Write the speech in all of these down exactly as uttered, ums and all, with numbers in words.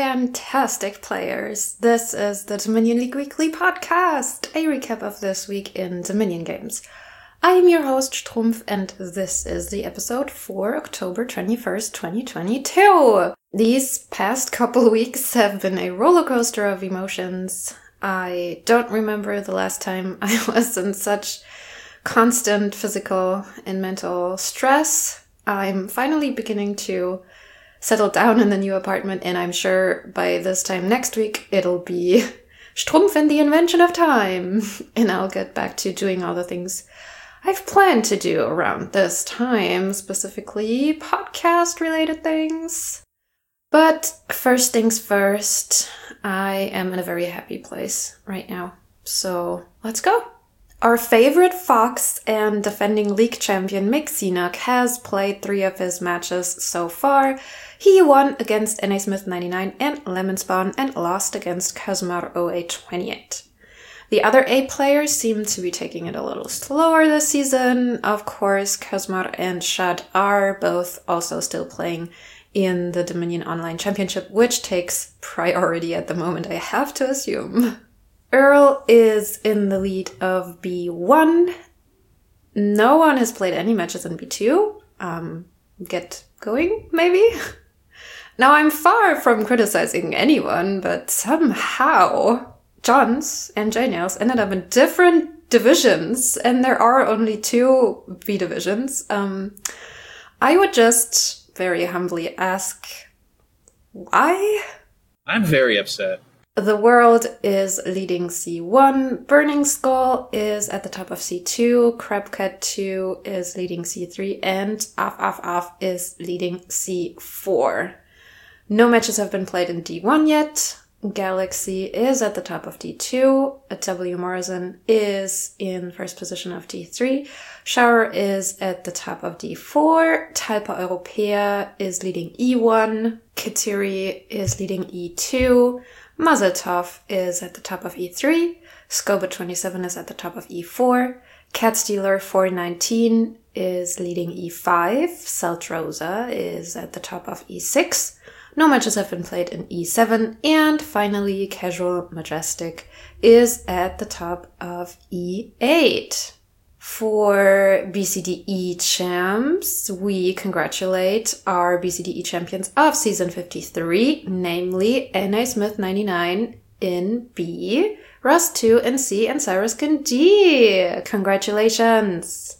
fantastic players. This is the Dominion League Weekly Podcast, a recap of this week in Dominion games. I am your host, Strumpf, and this is the episode for October twenty-first, twenty twenty-two. These past couple weeks have been a roller coaster of emotions. I don't remember the last time I was in such constant physical and mental stress. I'm finally beginning to settle down in the new apartment, and I'm sure by this time next week it'll be Strumpf and the Invention of Time, and I'll get back to doing all the things I've planned to do around this time, specifically podcast-related things. But first things first, I am in a very happy place right now, so let's go. Our favorite Fox and defending league champion Mick Cenac has played three of his matches so far. He won against N A Smith ninety-nine and Lemonspawn and lost against Kazmar oh eight twenty-eight. The other A players seem to be taking it a little slower this season. Of course, Kazmar and Shad are both also still playing in the Dominion Online Championship, which takes priority at the moment, I have to assume. Earl is in the lead of B one. No one has played any matches in B two. Um, get going, maybe? Now, I'm far from criticizing anyone, but somehow Johns and J Nails ended up in different divisions, and there are only two V divisions. Um, I would just very humbly ask, why? I'm very upset. The World is leading C one, Burning Skull is at the top of C two, Crabcat two is leading C three, and Af Af Af is leading C four. No matches have been played in D one yet. Galaxy is at the top of D two, W Morrison is in first position of D three, Shower is at the top of D four, Talpa Europea is leading E one, Kitiri is leading E two, Mazeltov is at the top of E three, Scoba twenty-seven is at the top of E four, Catstealer four nineteen is leading E five, Celtrosa is at the top of E six, no matches have been played in E seven, and finally Casual Majestic is at the top of E eight. For B C D E champs, we congratulate our B C D E champions of season fifty-three, namely N A Smith ninety-nine in B, Rust two in C, and Cyrus in D. Congratulations!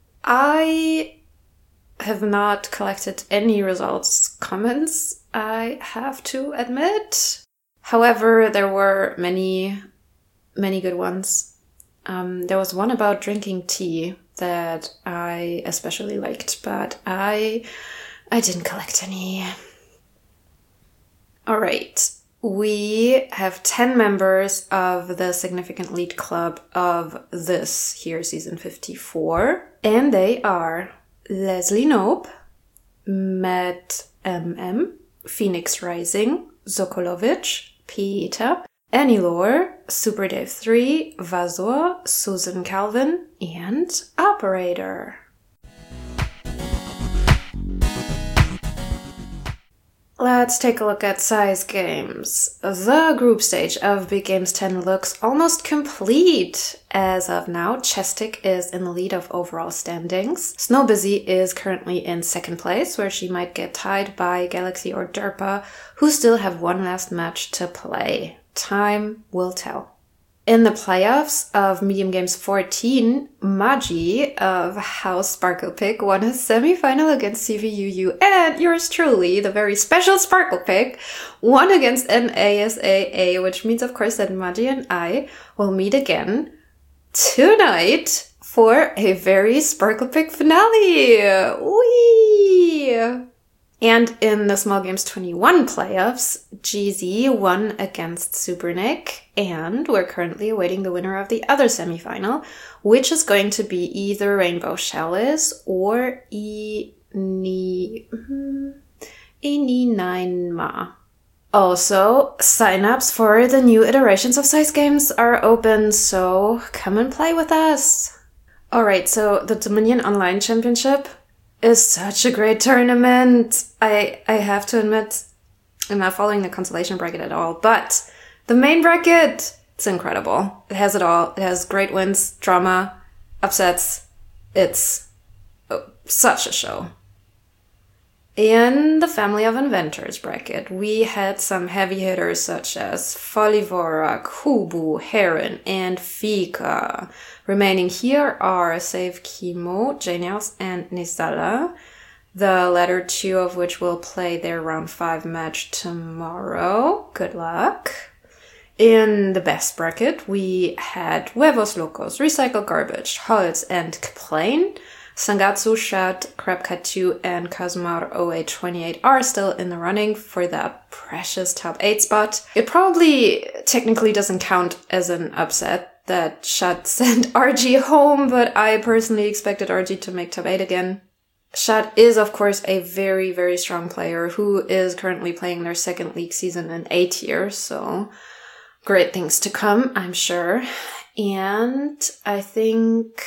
I have not collected any results comments, I have to admit. However, there were many, many good ones. Um, there was one about drinking tea that I especially liked, but I I didn't collect any. All right. We have ten members of the Significant Lead Club of this here season fifty-four, and they are Leslie Nope, Matt M M, Phoenix Rising, Zokolovic, Peter, Anilor, Super Dave three, Vazor, Susan Calvin, and Operator. Let's take a look at size games. The group stage of Big Games ten looks almost complete. As of now, Chestic is in the lead of overall standings. Snowbusy is currently in second place, where she might get tied by Galaxy or Derpa, who still have one last match to play. Time will tell. In the playoffs of Medium Games fourteen, Magi of House Sparkle Pick won his semi-final against C V U U, and yours truly, the very special Sparkle Pick, won against N A S A A, which means, of course, that Magi and I will meet again tonight for a very Sparkle Pick finale. Whee! And in the Small Games twenty-one playoffs, G Z won against Supernick, and we're currently awaiting the winner of the other semifinal, which is going to be either Rainbow Chalice or Ini... Ininima. Also, sign-ups for the new iterations of Size Games are open, so come and play with us! Alright, so the Dominion Online Championship is such a great tournament. I I have to admit, I'm not following the consolation bracket at all, but the main bracket, it's incredible. It has it all. It has great wins, drama, upsets. It's oh, such a show. In the Family of Inventors bracket, we had some heavy hitters such as Folivora, Kubu, Heron, and Fika. Remaining here are Save Chemo, Genials, and Nisala, the latter two of which will play their round five match tomorrow. Good luck. In the best bracket, we had Huevos Locos, Recycle Garbage, Holz, and Kplane. Sangatsu, Shad, Crabcat two, and Kazumar oh eight twenty-eight are still in the running for that precious top eight spot. It probably technically doesn't count as an upset that Shad sent R G home, but I personally expected R G to make top eight again. Shad is, of course, a very, very strong player who is currently playing their second league season in eight years, so great things to come, I'm sure. And I think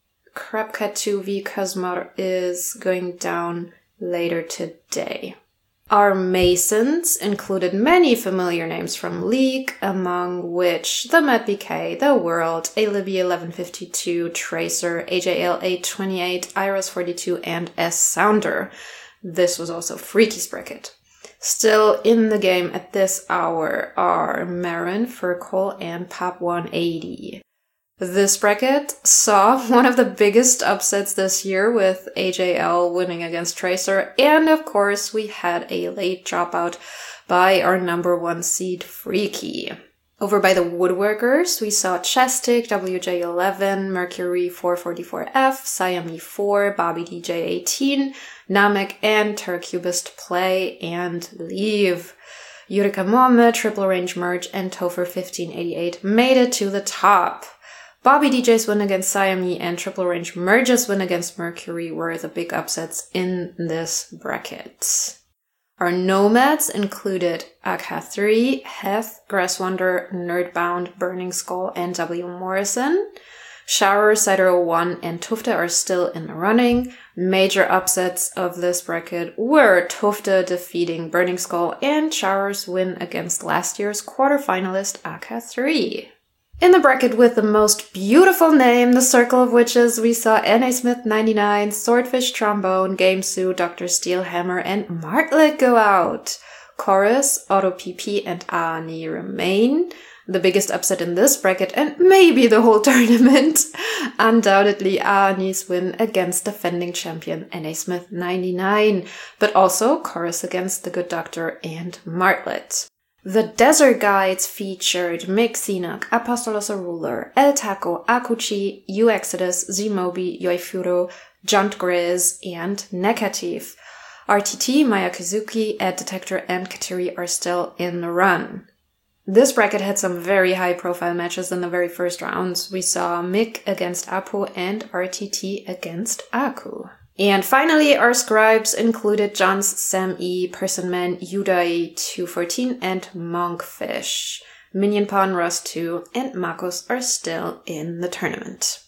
Crabcat two v Kazumar is going down later today. Our Masons included many familiar names from League, among which the Matt B K, The World, Alibi eleven fifty-two, Tracer, A J L eight twenty-eight, Iris forty-two, and S Sounder. This was also Freaky's bracket. Still in the game at this hour are Marin, Furcole, and Pop one eighty. This bracket saw one of the biggest upsets this year with A J L winning against Tracer, and of course we had a late dropout by our number one seed Freaky. Over by the Woodworkers, we saw Chestic, W J eleven, Mercury four forty-four F, Siamese four, Bobby D J eighteen, Namek, and Terracubist play and leave. Yurika Mohammed, Triple Range Merge, and Topher fifteen eighty-eight made it to the top. Bobby D J's win against Siamese and Triple Range Merge's win against Mercury were the big upsets in this bracket. Our Nomads included A K three, Heth, Grasswander, Nerdbound, Burning Skull, and W. Morrison. Shower, Cider oh one, and Tufte are still in the running. Major upsets of this bracket were Tufte defeating Burning Skull and Shower's win against last year's quarterfinalist A K three. In the bracket with the most beautiful name, the Circle of Witches, we saw N A Smith ninety-nine, Swordfish Trombone, Gamesu, Doctor Steelhammer, and Martlet go out. Chorus, Auto P P, and Ani remain. The biggest upset in this bracket, and maybe the whole tournament, undoubtedly Ani's win against defending champion N A Smith ninety-nine, but also Chorus against the Good Doctor and Martlet. The Desert Guides featured Mixinoc, Apostolos Ruler, El Taco, Akuchi, U Exodus, Zmobi, Yoifuro, Junt Grizz, and Negative. R T T, Maya Kazuki, Ed Detector, and Kateri are still in the run. This bracket had some very high-profile matches in the very first rounds. We saw Mick against Apu and R T T against Aku. And finally, our scribes included Johns, Sam E, Person Man, Yudai two fourteen, and Monkfish. Minion Pawn, Rust two, and Marcos are still in the tournament.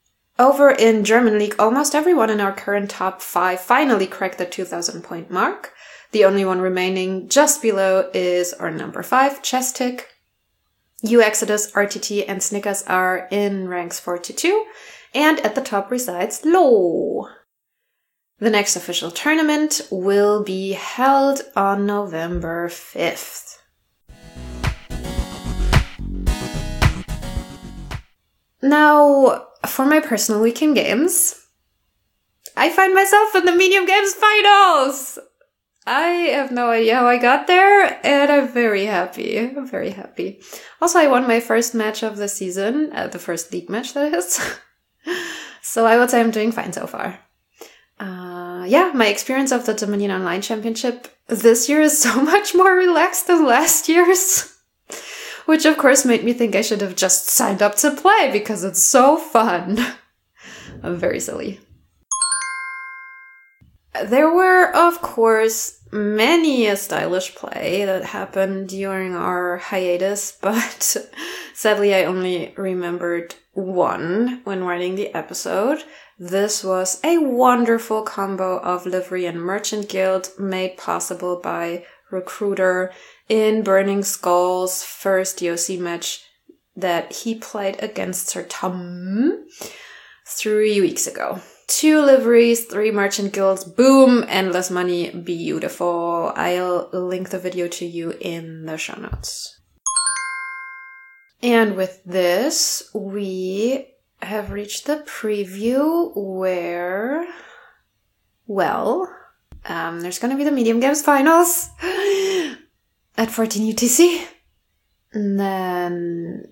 Over in German League, almost everyone in our current top five finally cracked the two thousand point mark. The only one remaining just below is our number five, Chestic. U Exodus, R T T, and Snickers are in ranks four to two, and at the top resides Lo. The next official tournament will be held on November fifth. Now, for my personal weekend games, I find myself in the Medium Games Finals! I have no idea how I got there, and I'm very happy. I'm very happy. Also, I won my first match of the season, uh, the first league match, that is. So I would say I'm doing fine so far. Uh, yeah, my experience of the Dominion Online Championship this year is so much more relaxed than last year's. Which of course made me think I should have just signed up to play because it's so fun. I'm very silly. There were, of course, many a stylish play that happened during our hiatus, but sadly I only remembered one when writing the episode. This was a wonderful combo of Livery and Merchant Guild made possible by recruiter in Burning Skull's first D O C match that he played against Sir Tom three weeks ago. Two liveries, three merchant guilds, boom, endless money, beautiful. I'll link the video to you in the show notes. And with this, we have reached the preview where, well, um, there's going to be the Medium Games Finals at fourteen U T C. And then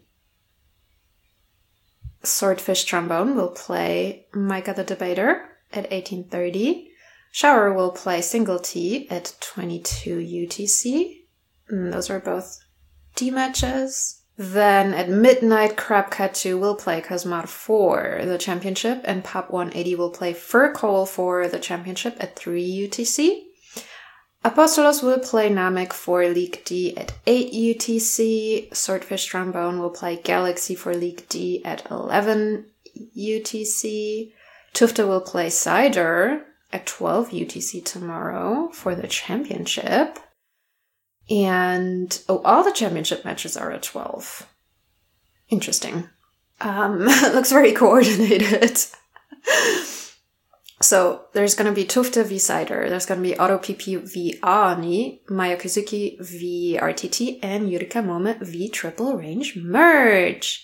Swordfish Trombone will play Micah the Debater at eighteen thirty. Shower will play Single T at twenty-two U T C. And those are both D matches. Then at midnight, Crabcat will play Kazmar for the championship, and Pop one eighty will play Furcole for the championship at three U T C. Apostolos will play Namek for League D at eight U T C. Swordfish Trombone will play Galaxy for League D at eleven U T C. Tufte will play Cider at twelve U T C tomorrow for the championship. And, oh, all the championship matches are at twelve. Interesting. Um, looks very coordinated. So, there's gonna be Tufte v Cider, there's gonna be Auto P P v Aani, Maya Kizuki v R T T, and Yurika Momo v Triple Range Merge.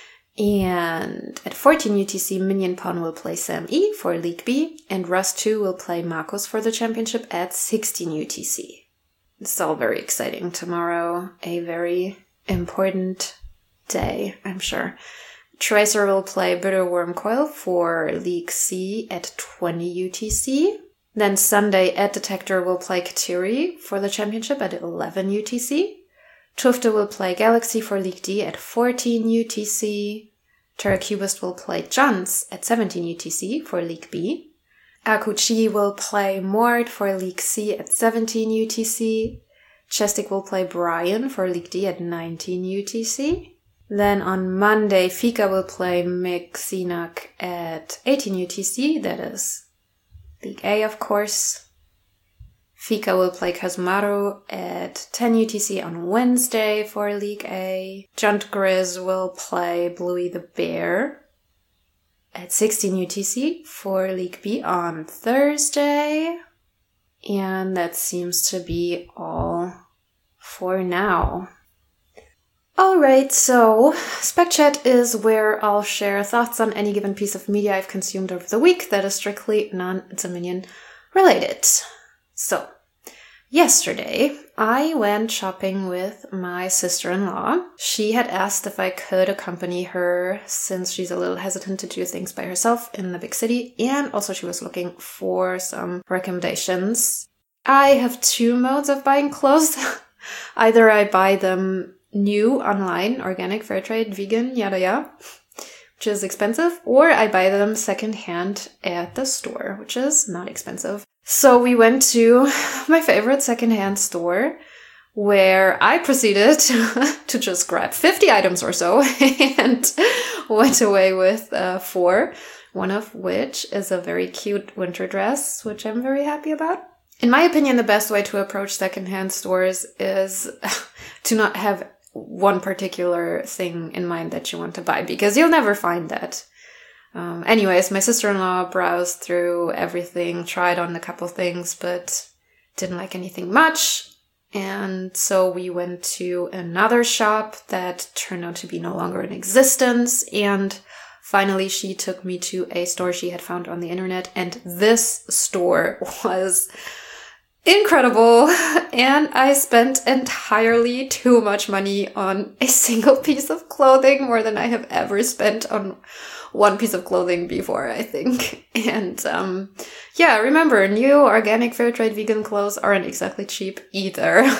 And at fourteen U T C, Minion Pawn will play Sam E for League B, and Rust two will play Marcos for the championship at sixteen U T C. It's all very exciting tomorrow, a very important day, I'm sure. Tracer will play Bitter Worm Coil for League C at twenty U T C. Then Sunday, Ed Detector will play Katiri for the championship at eleven U T C. Tufte will play Galaxy for League D at fourteen U T C. Terracubist will play Jans at seventeen U T C for League B. Akuchi will play Mord for League C at seventeen U T C. Chestic will play Brian for League D at nineteen U T C. Then on Monday, Fika will play Mixinak at eighteen U T C, that is League A, of course. Fika will play Kazmaru at ten U T C on Wednesday for League A. Junt Grizz will play Bluey the Bear at sixteen U T C for League B on Thursday. And that seems to be all for now. Alright, so Spec Chat is where I'll share thoughts on any given piece of media I've consumed over the week that is strictly non-Dominion related. So, yesterday I went shopping with my sister-in-law. She had asked if I could accompany her since she's a little hesitant to do things by herself in the big city, and also she was looking for some recommendations. I have two modes of buying clothes. Either I buy them new online, organic, fair trade, vegan, yada yada, which is expensive, or I buy them secondhand at the store, which is not expensive. So we went to my favorite secondhand store, where I proceeded to just grab fifty items or so and went away with uh, four, one of which is a very cute winter dress, which I'm very happy about. In my opinion, the best way to approach secondhand stores is to not have one particular thing in mind that you want to buy, because you'll never find that. Um, anyways, my sister-in-law browsed through everything, tried on a couple things, but didn't like anything much. And so we went to another shop that turned out to be no longer in existence. And finally, she took me to a store she had found on the internet. And this store was incredible, and I spent entirely too much money on a single piece of clothing, more than I have ever spent on one piece of clothing before, I think. And um yeah, remember, new organic fair trade vegan clothes aren't exactly cheap either.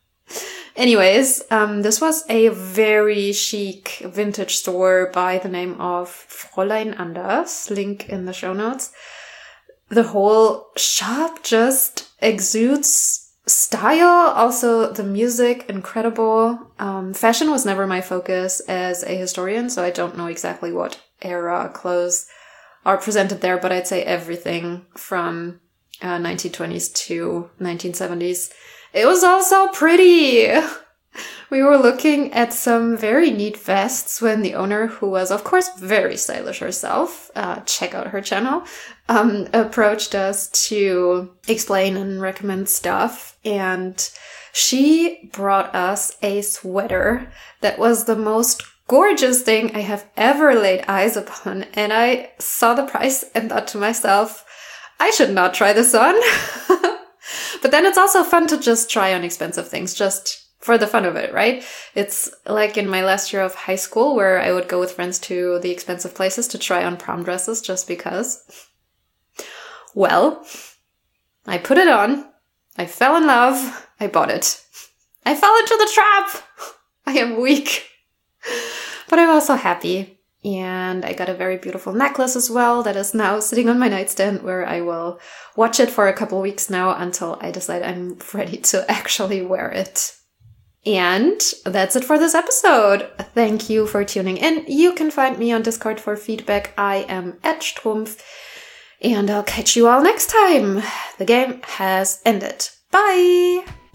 Anyways, um this was a very chic vintage store by the name of Fräulein Anders, link in the show notes. The whole shop just exudes style. Also, the music, incredible. Um, fashion was never my focus as a historian, so I don't know exactly what era clothes are presented there, but I'd say everything from uh, nineteen twenties to nineteen seventies it was also pretty. We were looking at some very neat vests when the owner, who was of course very stylish herself, uh, check out her channel, um, approached us to explain and recommend stuff. And she brought us a sweater that was the most gorgeous thing I have ever laid eyes upon. And I saw the price and thought to myself, I should not try this on. But then it's also fun to just try on expensive things, just for the fun of it, right? It's like in my last year of high school where I would go with friends to the expensive places to try on prom dresses just because. Well, I put it on. I fell in love. I bought it. I fell into the trap. I am weak. But I'm also happy. And I got a very beautiful necklace as well that is now sitting on my nightstand where I will watch it for a couple weeks now until I decide I'm ready to actually wear it. And that's it for this episode. Thank you for tuning in. You can find me on Discord for feedback. I am at Strumpf. And I'll catch you all next time. The game has ended. Bye!